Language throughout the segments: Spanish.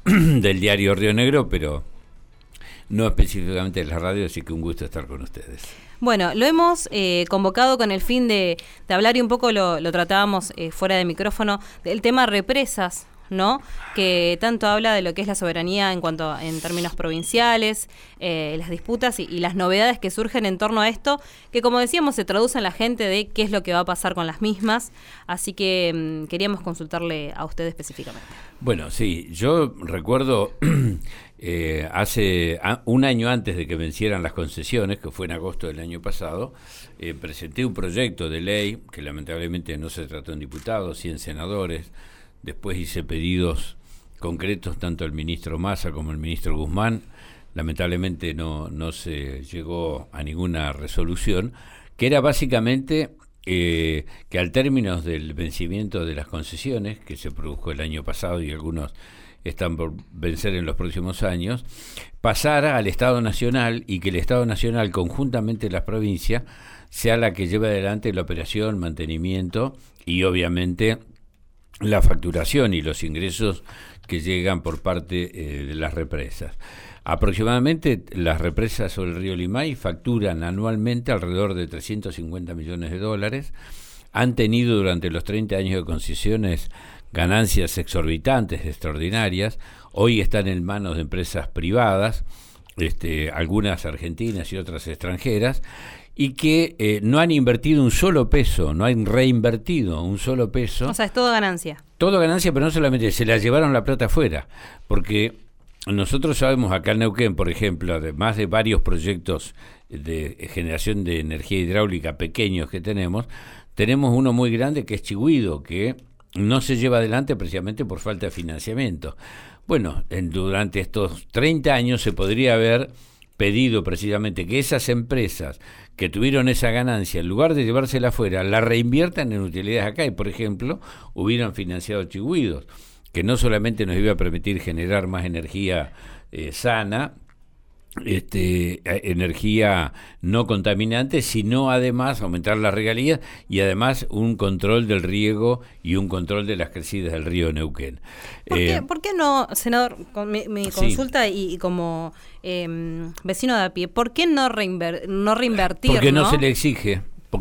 del diario Río Negro, pero no específicamente de la radio, así que un gusto estar con ustedes. Bueno, lo hemos convocado con el fin de hablar, y un poco lo tratábamos fuera de micrófono, del tema represas, ¿no? Que tanto habla de lo que es la soberanía en términos provinciales, las disputas y las novedades que surgen en torno a esto, que como decíamos se traduce en la gente de qué es lo que va a pasar con las mismas, así que queríamos consultarle a usted específicamente. Bueno, sí, yo recuerdo hace un año antes de que vencieran las concesiones, que fue en agosto del año pasado, presenté un proyecto de ley que lamentablemente no se trató en diputados, sí en senadores. Después hice pedidos concretos tanto al ministro Massa como al ministro Guzmán. Lamentablemente no se llegó a ninguna resolución, que era básicamente que al término del vencimiento de las concesiones, que se produjo el año pasado y algunos están por vencer en los próximos años, pasara al Estado Nacional y que el Estado Nacional, conjuntamente las provincias, sea la que lleve adelante la operación, mantenimiento y obviamente la facturación y los ingresos que llegan por parte de las represas. Aproximadamente las represas sobre el río Limay facturan anualmente alrededor de 350 millones de dólares. Han tenido durante los 30 años de concesiones ganancias exorbitantes, extraordinarias. Hoy están en manos de empresas privadas, algunas argentinas y otras extranjeras, y que no han invertido un solo peso, no han reinvertido un solo peso. O sea, es todo ganancia. Todo ganancia, pero no solamente, se la llevaron la plata afuera, porque nosotros sabemos acá en Neuquén, por ejemplo, además de varios proyectos de generación de energía hidráulica pequeños que tenemos uno muy grande que es Chigüido, que no se lleva adelante precisamente por falta de financiamiento. Bueno, durante estos 30 años se podría haber pedido precisamente que esas empresas que tuvieron esa ganancia, en lugar de llevársela afuera, la reinviertan en utilidades acá y, por ejemplo, hubieran financiado Chigüidos, que no solamente nos iba a permitir generar más energía sana, energía no contaminante, sino además aumentar las regalías y además un control del riego y un control de las crecidas del río Neuquén. ¿Por qué no, senador, mi consulta y como vecino de a pie, ¿por qué no reinvertir? Porque no se le exige,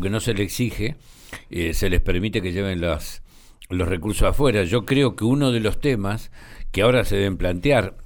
se les permite que lleven los recursos afuera. Yo creo que uno de los temas que ahora se deben plantear,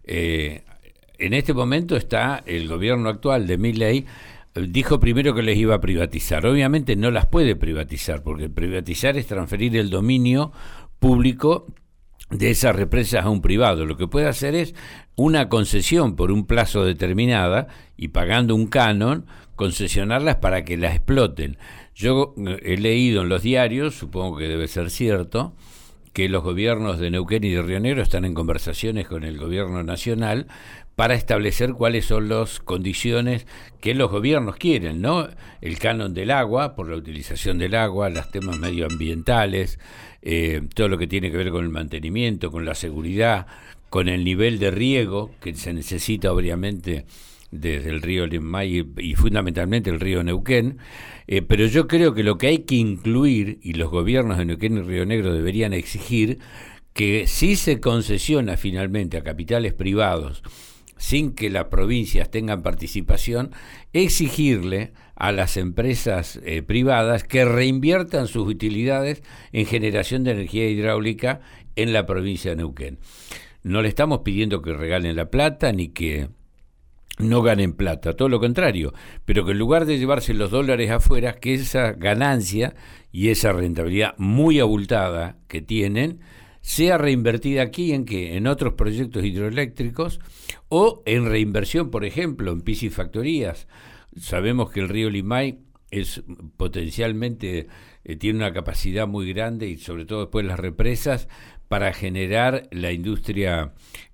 en este momento está el gobierno actual de Milei, dijo primero que les iba a privatizar. Obviamente no las puede privatizar, porque privatizar es transferir el dominio público de esas represas a un privado. Lo que puede hacer es una concesión por un plazo determinada y pagando un canon, concesionarlas para que las exploten. Yo he leído en los diarios, supongo que debe ser cierto, que los gobiernos de Neuquén y de Río Negro están en conversaciones con el gobierno nacional para establecer cuáles son las condiciones que los gobiernos quieren, ¿no? El canon del agua, por la utilización del agua, los temas medioambientales, todo lo que tiene que ver con el mantenimiento, con la seguridad, con el nivel de riego que se necesita obviamente desde el río Limay y fundamentalmente el río Neuquén, pero yo creo que lo que hay que incluir, y los gobiernos de Neuquén y Río Negro deberían exigir, que si se concesiona finalmente a capitales privados sin que las provincias tengan participación, exigirle a las empresas privadas que reinviertan sus utilidades en generación de energía hidráulica en la provincia de Neuquén. No le estamos pidiendo que regalen la plata ni que no ganen plata, todo lo contrario, pero que en lugar de llevarse los dólares afuera, que esa ganancia y esa rentabilidad muy abultada que tienen sea reinvertida aquí en ¿qué? En otros proyectos hidroeléctricos o en reinversión, por ejemplo, en piscifactorías. Sabemos que el río Limay es potencialmente tiene una capacidad muy grande y sobre todo después las represas para generar la industria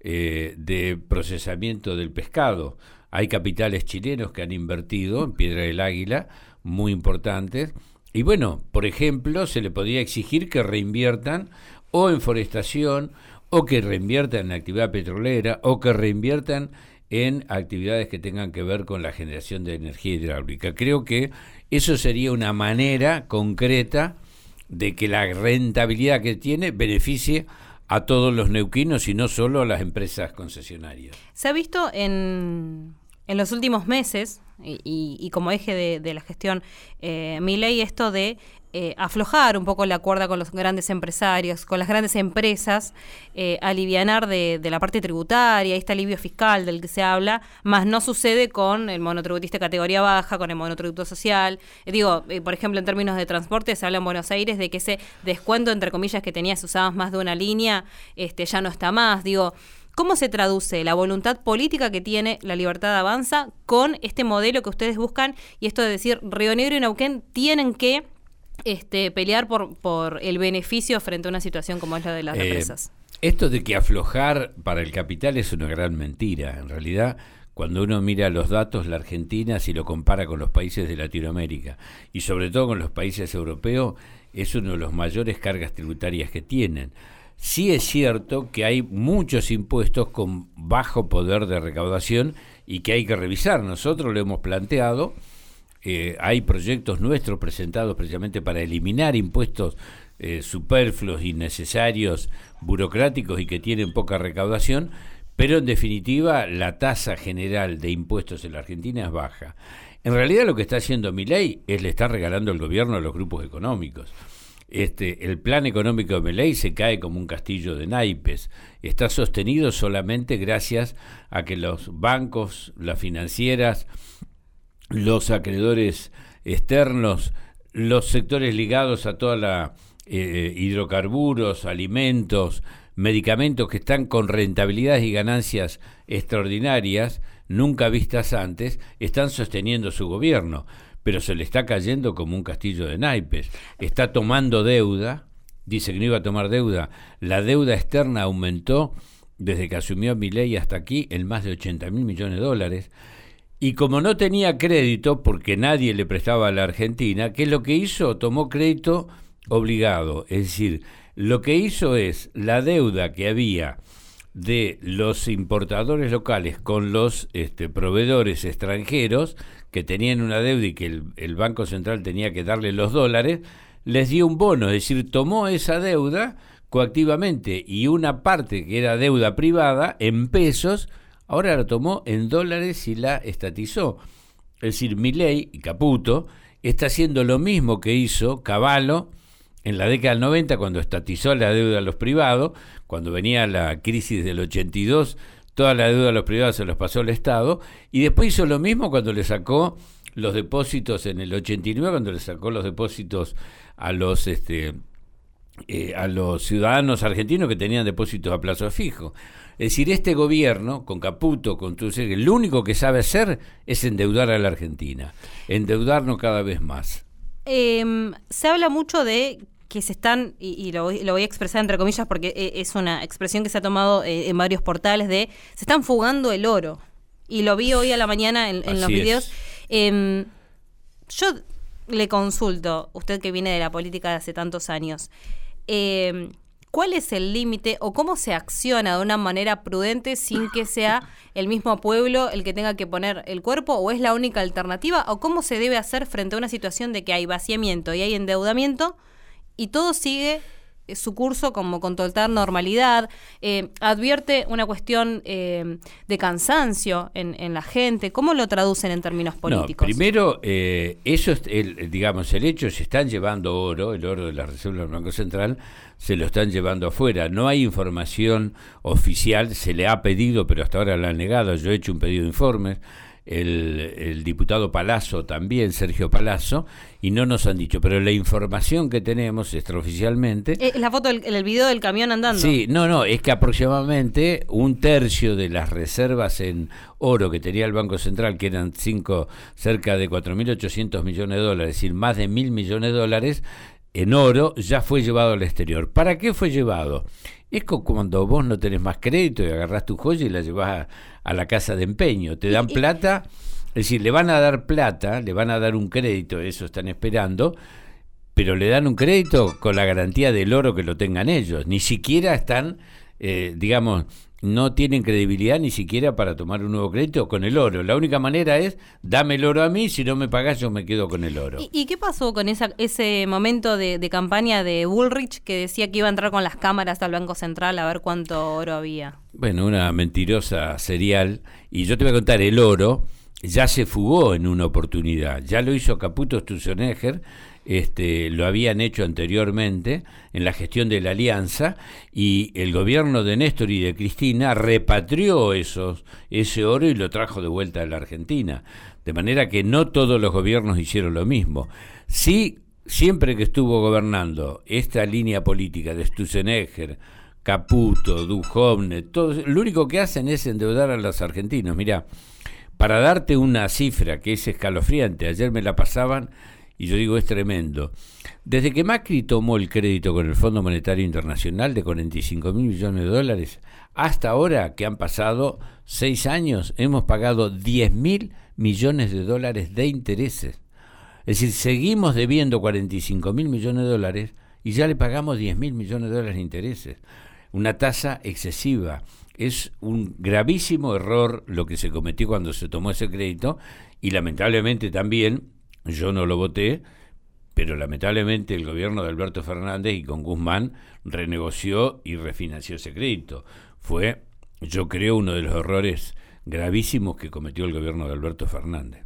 de procesamiento del pescado. Hay capitales chilenos que han invertido en Piedra del Águila, muy importantes, y bueno, por ejemplo, se le podría exigir que reinviertan o en forestación, o que reinviertan en actividad petrolera, o que reinviertan en actividades que tengan que ver con la generación de energía hidráulica. Creo que eso sería una manera concreta de que la rentabilidad que tiene beneficie a todos los neuquinos y no solo a las empresas concesionarias. Se ha visto en los últimos meses, y como eje de la gestión Milei, esto de aflojar un poco la cuerda con los grandes empresarios, con las grandes empresas, alivianar de la parte tributaria, este alivio fiscal del que se habla, más no sucede con el monotributista categoría baja, con el monotributo social. Por ejemplo, en términos de transporte, se habla en Buenos Aires de que ese descuento, entre comillas, que tenía si usabas más de una línea, ya no está más. ¿Cómo se traduce la voluntad política que tiene La Libertad Avanza con este modelo que ustedes buscan y esto de decir Río Negro y Neuquén tienen que pelear por el beneficio frente a una situación como es la de las represas? Esto de que aflojar para el capital es una gran mentira. En realidad, cuando uno mira los datos, la Argentina, si lo compara con los países de Latinoamérica y sobre todo con los países europeos, es uno de los mayores cargas tributarias que tienen. Sí es cierto que hay muchos impuestos con bajo poder de recaudación y que hay que revisar. Nosotros lo hemos planteado. Hay proyectos nuestros presentados precisamente para eliminar impuestos superfluos, innecesarios, burocráticos y que tienen poca recaudación, pero en definitiva la tasa general de impuestos en la Argentina es baja. En realidad lo que está haciendo Milei es le está regalando el gobierno a los grupos económicos. El plan económico de Milei se cae como un castillo de naipes. Está sostenido solamente gracias a que los bancos, las financieras, los acreedores externos, los sectores ligados a toda la hidrocarburos, alimentos, medicamentos que están con rentabilidades y ganancias extraordinarias, nunca vistas antes, están sosteniendo su gobierno, pero se le está cayendo como un castillo de naipes. Está tomando deuda, dice que no iba a tomar deuda, la deuda externa aumentó desde que asumió Milei hasta aquí en más de 80.000 millones de dólares. Y como no tenía crédito, porque nadie le prestaba a la Argentina, ¿qué es lo que hizo? Tomó crédito obligado. Es decir, lo que hizo es la deuda que había de los importadores locales con los proveedores extranjeros, que tenían una deuda y que el Banco Central tenía que darle los dólares, les dio un bono. Es decir, tomó esa deuda coactivamente y una parte que era deuda privada en pesos, ahora la tomó en dólares y la estatizó. Es decir, Milei y Caputo está haciendo lo mismo que hizo Cavallo en la década del 90 cuando estatizó la deuda a los privados, cuando venía la crisis del 82, toda la deuda a los privados se los pasó al Estado, y después hizo lo mismo cuando le sacó los depósitos en el 89, cuando le sacó los depósitos a los ciudadanos argentinos que tenían depósitos a plazo fijo. Es decir, este gobierno, con Caputo, con Trucek, lo único que sabe hacer es endeudar a la Argentina, endeudarnos cada vez más. Se habla mucho de que se están, y lo voy a expresar entre comillas porque es una expresión que se ha tomado en varios portales, de se están fugando el oro. Y lo vi hoy a la mañana en los videos. Yo le consulto, usted que viene de la política de hace tantos años, ¿cuál es el límite o cómo se acciona de una manera prudente sin que sea el mismo pueblo el que tenga que poner el cuerpo, o es la única alternativa, o cómo se debe hacer frente a una situación de que hay vaciamiento y hay endeudamiento y todo sigue su curso como con total normalidad? Advierte una cuestión de cansancio en la gente. ¿Cómo lo traducen en términos políticos? No, primero, eso es el hecho, se están llevando oro, el oro de la Reserva del Banco Central, se lo están llevando afuera. No hay información oficial, se le ha pedido, pero hasta ahora la han negado. Yo he hecho un pedido de informes, el diputado Palazzo también, Sergio Palazzo, y no nos han dicho, pero la información que tenemos extraoficialmente... la foto, el video del camión andando. Sí, es que aproximadamente un tercio de las reservas en oro que tenía el Banco Central, que eran cerca de 4.800 millones de dólares, es decir, más de 1.000 millones de dólares en oro, ya fue llevado al exterior. ¿Para qué fue llevado? Es como cuando vos no tenés más crédito y agarrás tu joya y la llevás a la casa de empeño. Te dan plata, es decir, le van a dar plata, le van a dar un crédito, eso están esperando, pero le dan un crédito con la garantía del oro que lo tengan ellos. Ni siquiera están digamos, no tienen credibilidad ni siquiera para tomar un nuevo crédito con el oro. La única manera es, dame el oro a mí, si no me pagás yo me quedo con el oro. ¿Y qué pasó con ese momento de campaña de Bullrich que decía que iba a entrar con las cámaras al Banco Central a ver cuánto oro había? Bueno, una mentirosa serial. Y yo te voy a contar, el oro ya se fugó en una oportunidad. Ya lo hizo Caputo Sturzenegger, lo habían hecho anteriormente en la gestión de la Alianza, y el gobierno de Néstor y de Cristina repatrió ese oro y lo trajo de vuelta a la Argentina. De manera que no todos los gobiernos hicieron lo mismo. Sí, siempre que estuvo gobernando esta línea política de Sturzenegger, Caputo, Duhovne, todos, lo único que hacen es endeudar a los argentinos. Mirá, para darte una cifra que es escalofriante, ayer me la pasaban y yo digo, es tremendo. Desde que Macri tomó el crédito con el Fondo Monetario Internacional de 45.000 millones de dólares, hasta ahora, que han pasado 6 años, hemos pagado 10.000 millones de dólares de intereses. Es decir, seguimos debiendo 45.000 millones de dólares y ya le pagamos 10.000 millones de dólares de intereses. Una tasa excesiva. Es un gravísimo error lo que se cometió cuando se tomó ese crédito, y lamentablemente también, yo no lo voté, pero lamentablemente el gobierno de Alberto Fernández y con Guzmán renegoció y refinanció ese crédito. Fue, yo creo, uno de los errores gravísimos que cometió el gobierno de Alberto Fernández.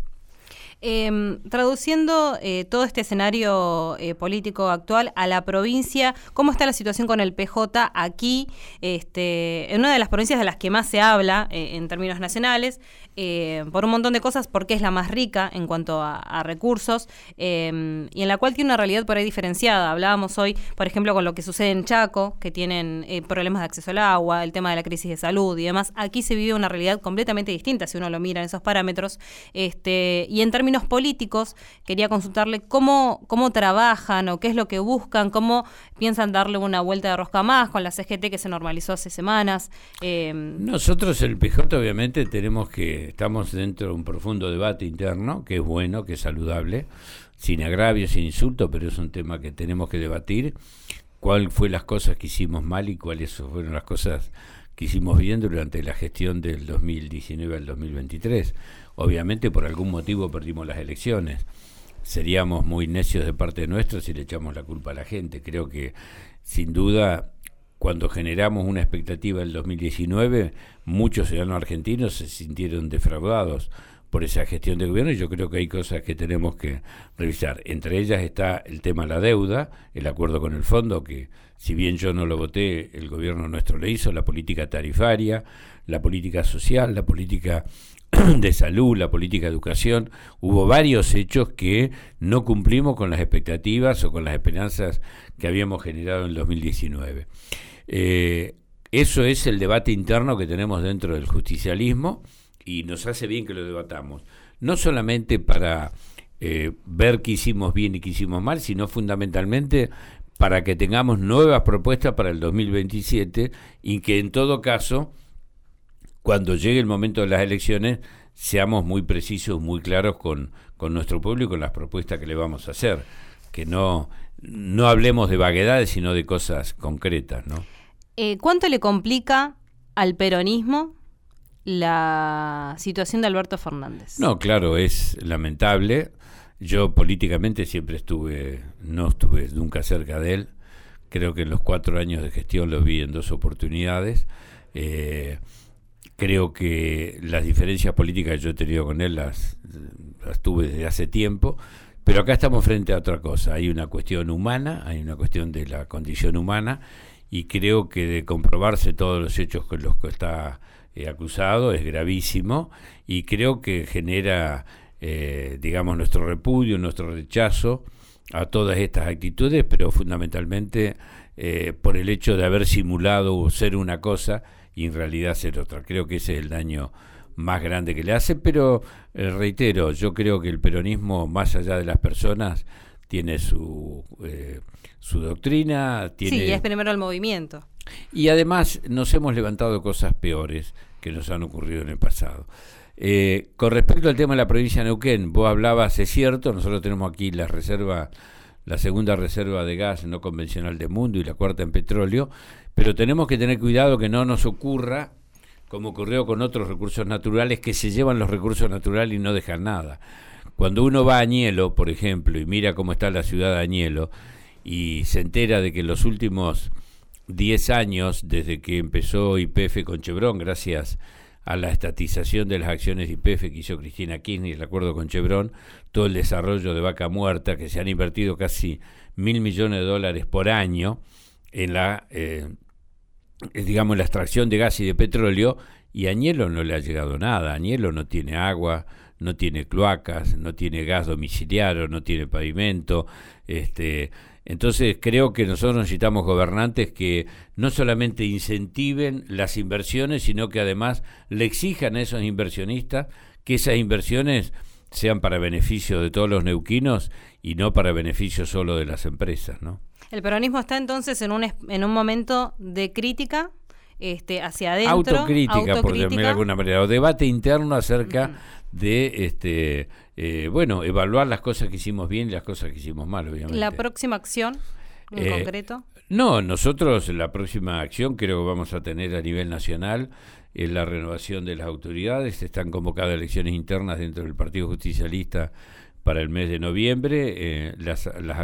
Traduciendo todo este escenario político actual a la provincia, ¿cómo está la situación con el PJ aquí? En una de las provincias de las que más se habla en términos nacionales, por un montón de cosas, porque es la más rica en cuanto a recursos, y en la cual tiene una realidad por ahí diferenciada. Hablábamos hoy, por ejemplo, con lo que sucede en Chaco, que tienen problemas de acceso al agua, el tema de la crisis de salud y demás. Aquí se vive una realidad completamente distinta si uno lo mira en esos parámetros, y en términos políticos, quería consultarle cómo trabajan o qué es lo que buscan, cómo piensan darle una vuelta de rosca más con la CGT que se normalizó hace semanas. Nosotros, el PJ, obviamente, estamos dentro de un profundo debate interno, que es bueno, que es saludable, sin agravios, sin insultos, pero es un tema que tenemos que debatir. ¿Cuál fue las cosas que hicimos mal y cuáles fueron las cosas que hicimos bien durante la gestión del 2019 al 2023? Obviamente, por algún motivo perdimos las elecciones. Seríamos muy necios de parte nuestra si le echamos la culpa a la gente. Creo que, sin duda, cuando generamos una expectativa del 2019, muchos ciudadanos argentinos se sintieron defraudados por esa gestión de gobierno, y yo creo que hay cosas que tenemos que revisar. Entre ellas está el tema de la deuda, el acuerdo con el fondo, que si bien yo no lo voté, el gobierno nuestro lo hizo, la política tarifaria, la política social, la política de salud, la política de educación. Hubo varios hechos que no cumplimos con las expectativas o con las esperanzas que habíamos generado en el 2019. Eso es el debate interno que tenemos dentro del justicialismo, y nos hace bien que lo debatamos, no solamente para ver qué hicimos bien y qué hicimos mal, sino fundamentalmente para que tengamos nuevas propuestas para el 2027, y que en todo caso, cuando llegue el momento de las elecciones, seamos muy precisos, muy claros con nuestro pueblo y con las propuestas que le vamos a hacer, que no hablemos de vaguedades, sino de cosas concretas, ¿no? ¿Cuánto le complica al peronismo la situación de Alberto Fernández? No, claro, es lamentable. Yo políticamente siempre no estuve nunca cerca de él. Creo que en los 4 años de gestión lo vi en 2 oportunidades. Creo que las diferencias políticas que yo he tenido con él las tuve desde hace tiempo, pero acá estamos frente a otra cosa. Hay una cuestión humana, hay una cuestión de la condición humana, y creo que de comprobarse todos los hechos con los que está acusado es gravísimo, y creo que genera, digamos, nuestro repudio, nuestro rechazo a todas estas actitudes, pero fundamentalmente por el hecho de haber simulado ser una cosa y en realidad ser otra. Creo que ese es el daño más grande que le hace, pero reitero, yo creo que el peronismo, más allá de las personas, tiene su doctrina, tiene... Sí, es primero el movimiento. Y además nos hemos levantado de cosas peores que nos han ocurrido en el pasado. Con respecto al tema de la provincia de Neuquén, vos hablabas, es cierto, nosotros tenemos aquí la segunda reserva de gas no convencional del mundo y la 4ª en petróleo, pero tenemos que tener cuidado que no nos ocurra como ocurrió con otros recursos naturales, que se llevan los recursos naturales y no dejan nada. Cuando uno va a Añelo, por ejemplo, y mira cómo está la ciudad de Añelo, y se entera de que en los últimos 10 años, desde que empezó YPF con Chevron, gracias a la estatización de las acciones de YPF que hizo Cristina Kirchner y el acuerdo con Chevron, todo el desarrollo de Vaca Muerta, que se han invertido casi $1.000 millones por año en la digamos, la extracción de gas y de petróleo, y a Añelo no le ha llegado nada. Añelo no tiene agua, no tiene cloacas, no tiene gas domiciliario, no tiene pavimento. Entonces creo que nosotros necesitamos gobernantes que no solamente incentiven las inversiones, sino que además le exijan a esos inversionistas que esas inversiones sean para beneficio de todos los neuquinos y no para beneficio solo de las empresas, ¿no? El peronismo está entonces en un momento de crítica hacia adentro. Autocrítica, por decirlo de alguna manera, o debate interno acerca de, evaluar las cosas que hicimos bien y las cosas que hicimos mal, obviamente. ¿La próxima acción en concreto? No, nosotros la próxima acción creo que vamos a tener a nivel nacional la renovación de las autoridades. Están convocadas elecciones internas dentro del Partido Justicialista para el mes de noviembre. Las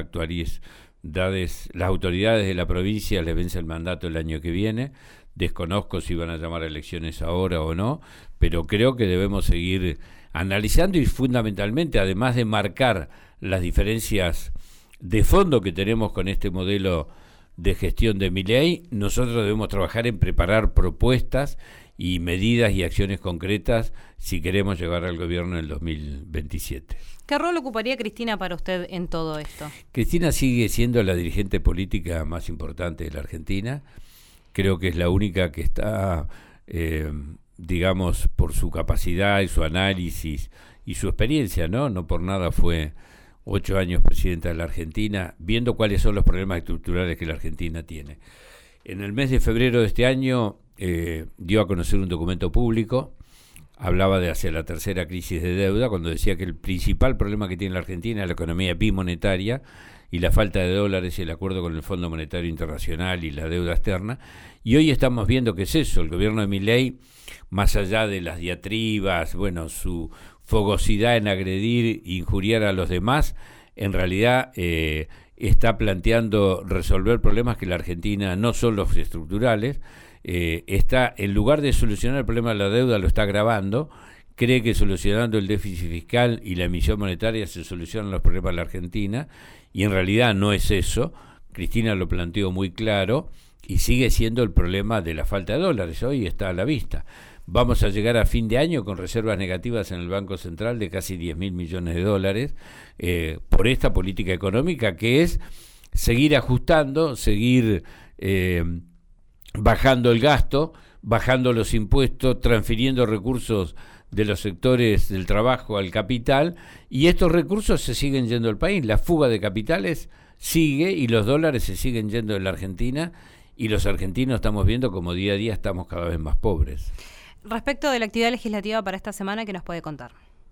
autoridades de la provincia les vence el mandato el año que viene. Desconozco si van a llamar a elecciones ahora o no, pero creo que debemos seguir analizando y fundamentalmente, además de marcar las diferencias de fondo que tenemos con este modelo de gestión de Milei, nosotros debemos trabajar en preparar propuestas y medidas y acciones concretas si queremos llegar al gobierno en el 2027. ¿Qué rol ocuparía Cristina para usted en todo esto? Cristina sigue siendo la dirigente política más importante de la Argentina. Creo que es la única que está, digamos, por su capacidad y su análisis y su experiencia, ¿no? No por nada fue 8 años presidenta de la Argentina, viendo cuáles son los problemas estructurales que la Argentina tiene. En el mes de febrero de este año dio a conocer un documento público, hablaba de hacia la tercera crisis de deuda, cuando decía que el principal problema que tiene la Argentina es la economía bimonetaria y la falta de dólares y el acuerdo con el Fondo Monetario Internacional y la deuda externa. Y hoy estamos viendo que es eso, el gobierno de Milei, más allá de las diatribas, bueno, su fogosidad en agredir e injuriar a los demás, en realidad está planteando resolver problemas que la Argentina no son los estructurales. Está, en lugar de solucionar el problema de la deuda, lo está agravando. Cree que solucionando el déficit fiscal y la emisión monetaria se solucionan los problemas de la Argentina, y en realidad no es eso. Cristina lo planteó muy claro y sigue siendo el problema de la falta de dólares. Hoy está a la vista. Vamos a llegar a fin de año con reservas negativas en el Banco Central de casi $10.000 millones por esta política económica, que es seguir ajustando, seguir bajando el gasto, bajando los impuestos, transfiriendo recursos de los sectores del trabajo al capital, y estos recursos se siguen yendo al país. La fuga de capitales sigue y los dólares se siguen yendo de la Argentina, y los argentinos estamos viendo como día a día estamos cada vez más pobres. Respecto de la actividad legislativa para esta semana, ¿qué nos puede contar?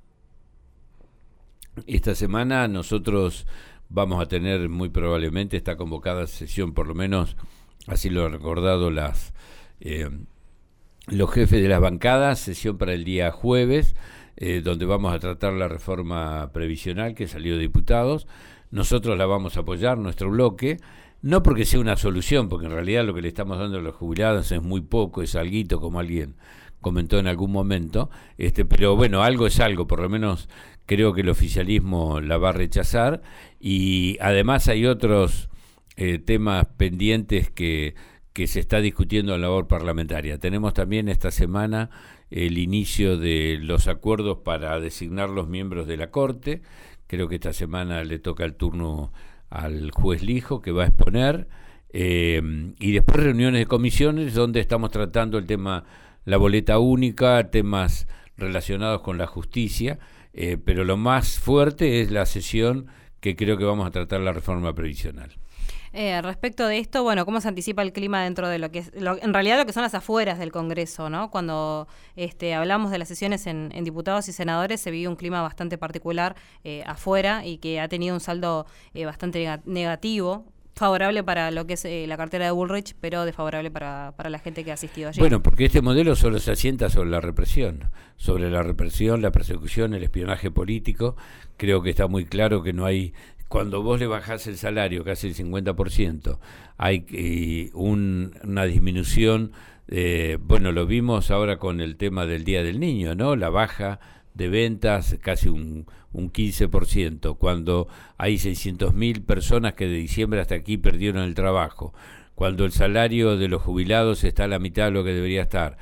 Esta semana nosotros vamos a tener, muy probablemente, está convocada sesión, por lo menos así lo han recordado los jefes de las bancadas, sesión para el día jueves, donde vamos a tratar la reforma previsional que salió de diputados. Nosotros la vamos a apoyar, nuestro bloque, no porque sea una solución, porque en realidad lo que le estamos dando a los jubilados es muy poco, es alguito, como alguien comentó en algún momento, pero bueno, algo es algo, por lo menos creo que el oficialismo la va a rechazar, y además hay otros temas pendientes que se está discutiendo en la labor parlamentaria. Tenemos también esta semana el inicio de los acuerdos para designar los miembros de la Corte. Creo que esta semana le toca el turno al juez Lijo, que va a exponer, y después reuniones de comisiones donde estamos tratando el tema, la boleta única, temas relacionados con la justicia, pero lo más fuerte es la sesión que creo que vamos a tratar la reforma previsional. Respecto de esto, bueno, ¿cómo se anticipa el clima dentro de lo que es, en realidad lo que son las afueras del Congreso, ¿no? Cuando hablamos de las sesiones en diputados y senadores, se vive un clima bastante particular afuera, y que ha tenido un saldo bastante negativo favorable para lo que es la cartera de Bullrich, pero desfavorable para la gente que ha asistido allí. Bueno, porque este modelo solo se asienta sobre la represión, la persecución, el espionaje político. Creo que está muy claro que no hay... Cuando vos le bajás el salario casi el 50%, hay una disminución. Bueno, lo vimos ahora con el tema del Día del Niño, ¿no? La baja de ventas casi un 15%, cuando hay 600.000 personas que de diciembre hasta aquí perdieron el trabajo, cuando el salario de los jubilados está a la mitad de lo que debería estar.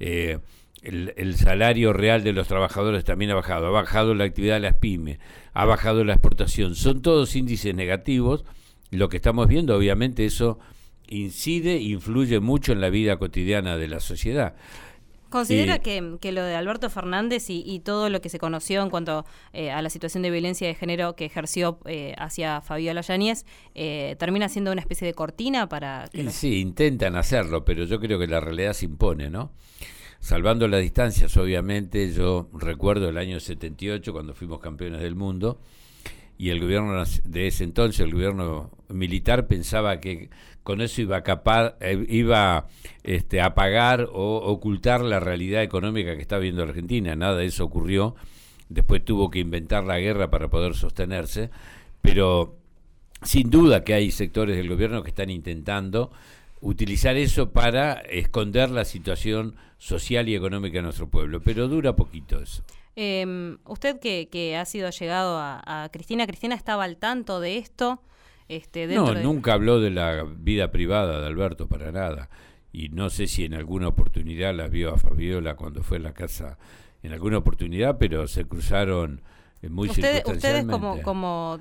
El salario real de los trabajadores también ha bajado la actividad de las pymes, ha bajado la exportación. Son todos índices negativos. Lo que estamos viendo, obviamente, eso influye mucho en la vida cotidiana de la sociedad. ¿Considera que lo de Alberto Fernández y todo lo que se conoció en cuanto a la situación de violencia de género que ejerció hacia Fabiola Yáñez termina siendo una especie de cortina para que Sí, intentan hacerlo, pero yo creo que la realidad se impone, ¿no? Salvando las distancias, obviamente. Yo recuerdo el año 78, cuando fuimos campeones del mundo, y el gobierno de ese entonces, el gobierno militar, pensaba que con eso iba a apagar o ocultar la realidad económica que está viendo Argentina. Nada de eso ocurrió. Después tuvo que inventar la guerra para poder sostenerse, pero sin duda que hay sectores del gobierno que están intentando utilizar eso para esconder la situación social y económica de nuestro pueblo, pero dura poquito eso. Usted que ha sido llegado a Cristina estaba al tanto de esto. Nunca habló de la vida privada de Alberto, para nada, y no sé si en alguna oportunidad la vio a Fabiola cuando fue a la casa, en alguna oportunidad, pero se cruzaron muy circunstancialmente. Ustedes como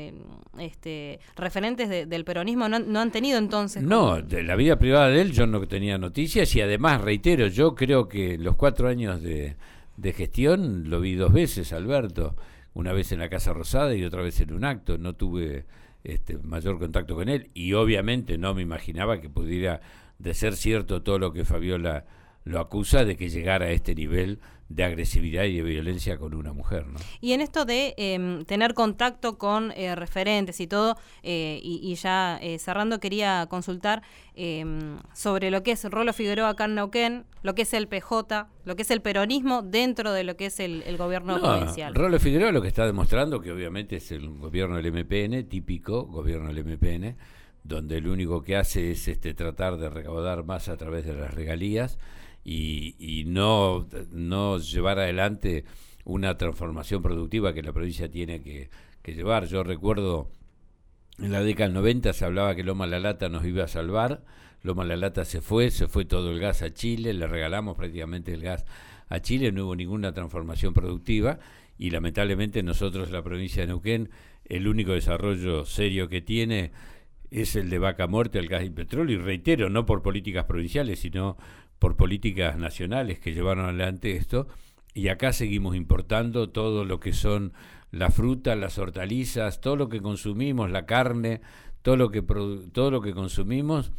referentes del peronismo no han tenido entonces... No, de la vida privada de él yo no tenía noticias, y además, reitero, yo creo que en los 4 años de gestión lo vi 2 veces, Alberto, una vez en la Casa Rosada y otra vez en un acto. No tuve mayor contacto con él, y obviamente no me imaginaba que pudiera de ser cierto todo lo que Fabiola lo acusa, de que llegara a este nivel de agresividad y de violencia con una mujer, ¿no? Y en esto de tener contacto con referentes y todo, y ya cerrando, quería consultar sobre lo que es Rolo Figueroa acá en Neuquén, lo que es el PJ, lo que es el peronismo dentro de lo que es el gobierno provincial. Rolo Figueroa lo que está demostrando que obviamente es el gobierno del MPN, típico gobierno del MPN, donde lo único que hace es tratar de recaudar más a través de las regalías y no llevar adelante una transformación productiva que la provincia tiene que llevar. Yo recuerdo en la década del 90 se hablaba que Loma La Lata nos iba a salvar. Loma La Lata se fue todo el gas a Chile, le regalamos prácticamente el gas a Chile, no hubo ninguna transformación productiva, y lamentablemente nosotros, la provincia de Neuquén, el único desarrollo serio que tiene es el de vaca muerta, el gas y petróleo, y reitero, no por políticas provinciales, sino por políticas nacionales que llevaron adelante esto, y acá seguimos importando todo lo que son las frutas, las hortalizas, todo lo que consumimos, la carne, todo lo que consumimos,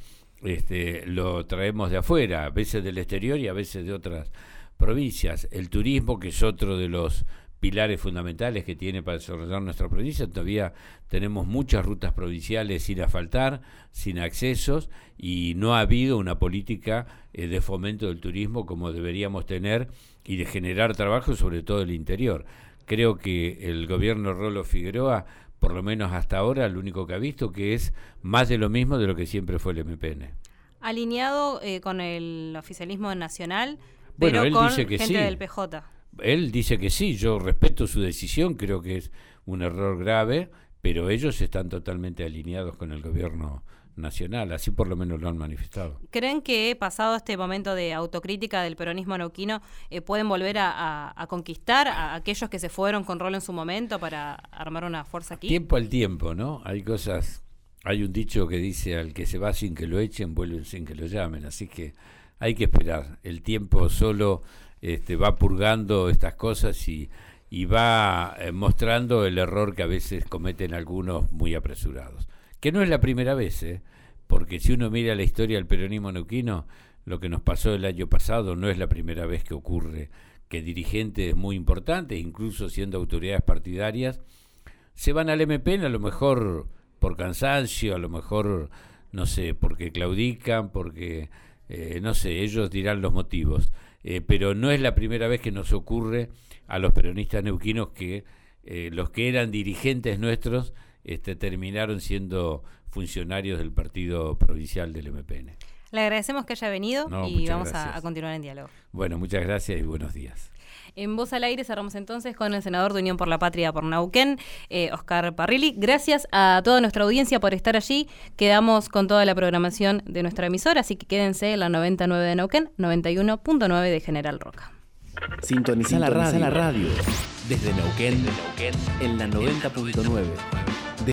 lo traemos de afuera, a veces del exterior y a veces de otras provincias. El turismo, que es otro de los pilares fundamentales que tiene para desarrollar nuestra provincia. Todavía tenemos muchas rutas provinciales sin asfaltar, sin accesos, y no ha habido una política de fomento del turismo como deberíamos tener y de generar trabajo, sobre todo el interior. Creo que el gobierno Rolo Figueroa, por lo menos hasta ahora, lo único que ha visto que es más de lo mismo de lo que siempre fue el MPN. Alineado con el oficialismo nacional, bueno, pero él con dice que gente sí. del PJ. Él dice que sí, yo respeto su decisión, creo que es un error grave, pero ellos están totalmente alineados con el gobierno nacional, así por lo menos lo han manifestado. ¿Creen que pasado este momento de autocrítica del peronismo neuquino pueden volver a conquistar a aquellos que se fueron con Rolo en su momento para armar una fuerza aquí? Tiempo al tiempo, ¿no? Hay un dicho que dice: al que se va sin que lo echen, vuelven sin que lo llamen, así que hay que esperar. El tiempo solo va purgando estas cosas y va mostrando el error que a veces cometen algunos muy apresurados. Que no es la primera vez, porque si uno mira la historia del peronismo neuquino, lo que nos pasó el año pasado no es la primera vez que ocurre, que dirigentes muy importantes, incluso siendo autoridades partidarias, se van al MPN, a lo mejor por cansancio, a lo mejor, no sé, porque claudican, porque, no sé, ellos dirán los motivos. Pero no es la primera vez que nos ocurre a los peronistas neuquinos que los que eran dirigentes nuestros terminaron siendo funcionarios del partido provincial del MPN. Le agradecemos que haya venido y vamos a continuar en diálogo. Bueno, muchas gracias y buenos días. En Voz al Aire cerramos entonces con el senador de Unión por la Patria por Neuquén, Oscar Parrilli. Gracias a toda nuestra audiencia por estar allí. Quedamos con toda la programación de nuestra emisora, así que quédense en la 99 de Neuquén, 91.9 de General Roca. Sintoniza la radio. Desde Neuquén en la 90.9.